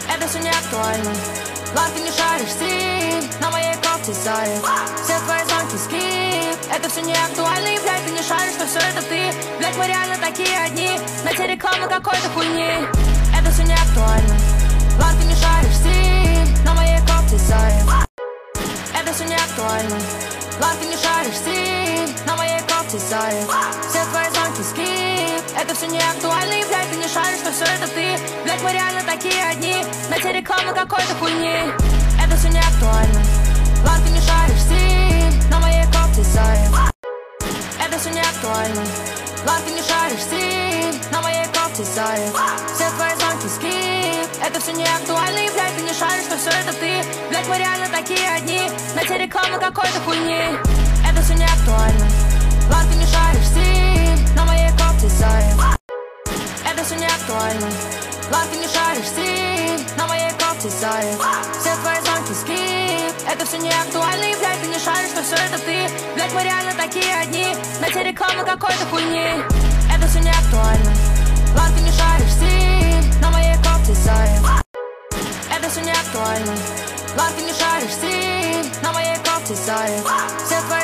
Это все не актуально. Ладно, ты не шаришь, стиль на моей кофте сает. Все твои звонки скип. Это все не актуально, и, блядь, ты не шаришь, что все это ты. Блядь, мы реально такие одни. На те рекламы какой-то хуйни. Это все не актуально. Ладно, ты не шаришь, стиль на моей кофте сает. Это все не актуально. Ладно, ты не шаришь, стиль на моей кофте сает. Все твои звонки скип. Это все не актуально, и, блядь, ты не шаришь, что все это ты. Блядь, мы реально такие одни. На те рекламы какой-то хуйни. Это все не актуально. Ладно, ты не шаришь, стиль на моей кофте сает. Это все не актуально. Ладно, ты не шаришь, стиль на моей кофте сает. Все твои звонки скип. Это все не актуально, и, блядь, ты не шаришь, что все это ты. Блядь, мы реально такие одни. На те рекламы какой-то хуйни. Это все не актуально. Ладно, ты не шаришь, стиль на моей кофте сает. Это все не актуально. Ладно, ты не шаришь, стиль на моей кофте сает. Все твои звонки скип. Это все не актуально, и, блядь, ты не шаришь, что все это ты. Блядь, мы реально такие одни. На те рекламы какой-то хуйни. Это все не актуально. Ладно, ты не шаришь, стиль на моей кофте сает. Это все не актуально. Ладно, ты не шаришь, стиль на моей кофте сает. Все твои